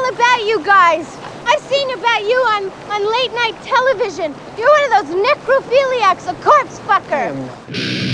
all about you guys. I've seen about you on late night television. You're one of those necrophiliacs, a corpse fucker.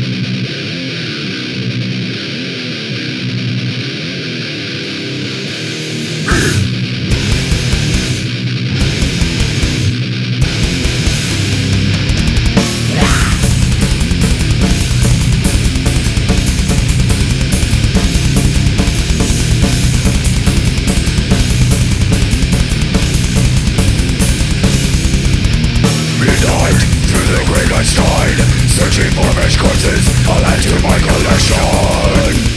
Searching for fresh corpses, I'll add to my collection.